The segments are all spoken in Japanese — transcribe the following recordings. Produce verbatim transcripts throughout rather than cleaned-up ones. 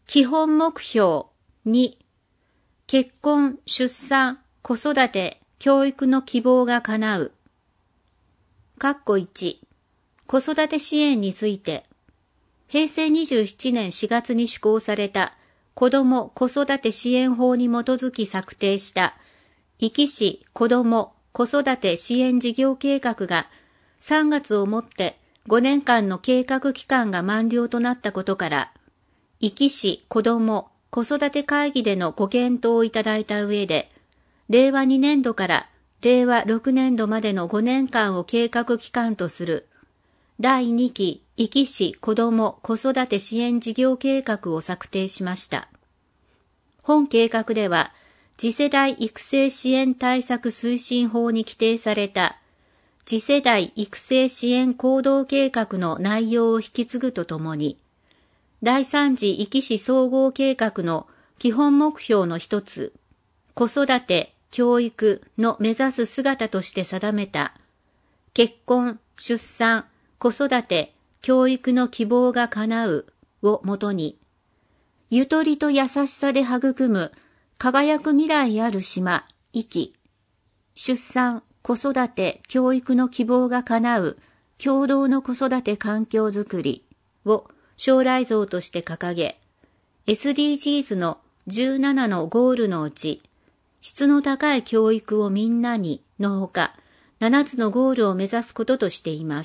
基本目標に、結婚、出産、子育て、教育の希望が叶う。括弧いち、子育て支援について、へいせいにじゅうななねんしがつに施行された子ども子育て支援法に基づき策定した壱岐市子ども子育て支援事業計画がさんがつをもってごねんかんの計画期間が満了となったことから、壱岐市子ども子育て会議でのご検討をいただいた上で、れいわにねんどかられいわろくねんどまでのごねんかんを計画期間とするだいにき壱岐市子ども子育て支援事業計画を策定しました。本計画では、次世代育成支援対策推進法に規定された次世代育成支援行動計画の内容を引き継ぐとともに、だいさん次壱岐市総合計画の基本目標の一つ、子育て、教育の目指す姿として定めた、結婚、出産、子育て、教育の希望が叶うをもとに、ゆとりと優しさで育む輝く未来ある島、壱岐、出産、子育て、教育の希望が叶う共同の子育て環境づくりを将来像として掲げ、エスディージーズ のじゅうななのゴールのうち、質の高い教育をみんなにのほか、ななつのゴールを目指すこととしています。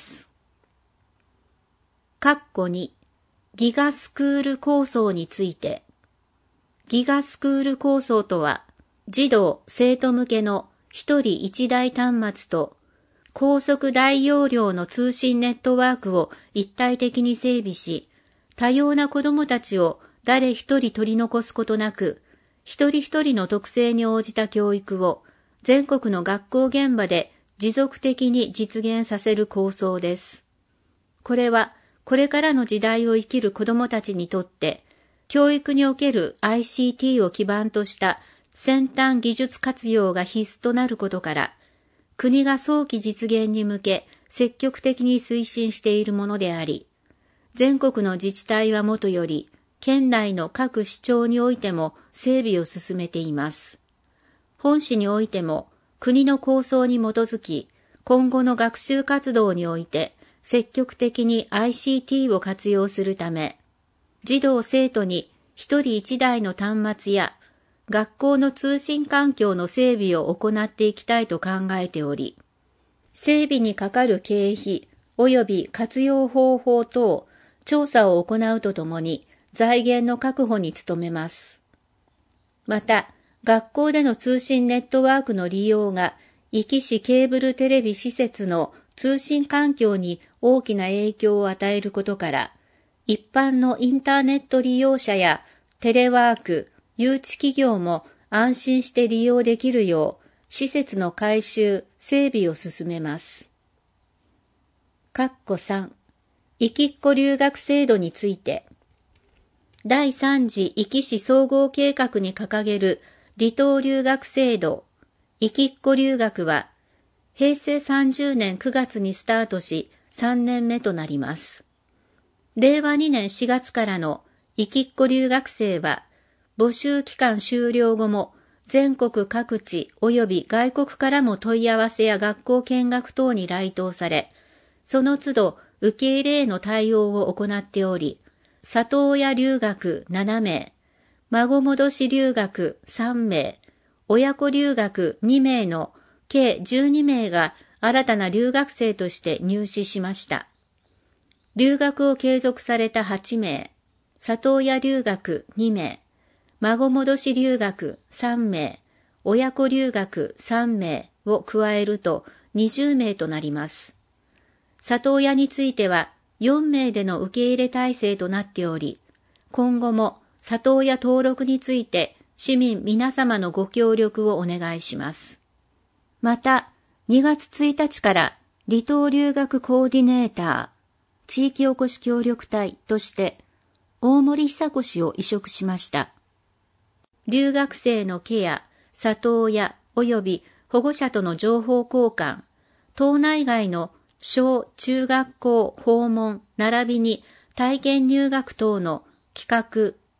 括弧に、ギガスクール構想について、ギガスクール構想とは、児童・生徒向けの一人一台端末と高速大容量の通信ネットワークを一体的に整備し、多様な子どもたちを誰一人取り残すことなく、一人一人の特性に応じた教育を全国の学校現場で持続的に実現させる構想です。これは、これからの時代を生きる子どもたちにとって、教育における アイシーティー を基盤とした先端技術活用が必須となることから、国が早期実現に向け積極的に推進しているものであり、全国の自治体はもとより、県内の各市町においても整備を進めています。本市においても国の構想に基づき、今後の学習活動において積極的に アイシーティー を活用するため、児童生徒に一人一台の端末や学校の通信環境の整備を行っていきたいと考えており、整備にかかる経費及び活用方法等調査を行うとともに財源の確保に努めます。また、学校での通信ネットワークの利用が壱岐市ケーブルテレビ施設の通信環境に大きな影響を与えることから、一般のインターネット利用者やテレワーク、誘致企業も安心して利用できるよう、施設の改修、整備を進めます。括弧さん、壱岐っ子留学制度について、だいさん次壱岐市総合計画に掲げる離島留学制度、壱岐っ子留学は、へいせいさんじゅうねんくがつにスタートし、さんねんめとなります。れいわにねんしがつからの壱岐っ子留学生は、募集期間終了後も全国各地及び外国からも問い合わせや学校見学等に来島され、その都度受け入れへの対応を行っており、里親留学ななめい、孫戻し留学さんめい、親子留学にめいの計じゅうにめいが新たな留学生として入試しました。留学を継続されたはちめい、里親留学にめい、孫戻し留学さんめい、親子留学さんめいを加えるとにじゅうめいとなります。里親についてはよんめいでの受け入れ体制となっており、今後も里親登録について市民皆様のご協力をお願いします。また、にがつついたちから離島留学コーディネーター、地域おこし協力隊として大森久子氏を委嘱しました。留学生のケア、里親及び保護者との情報交換、島内外の小中学校訪問並びに体験入学等の企画、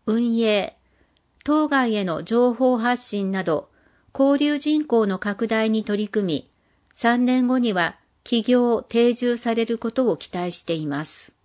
運営、当該への情報発信など、交流人口の拡大に取り組み、さんねんごには起業定住されることを期待しています。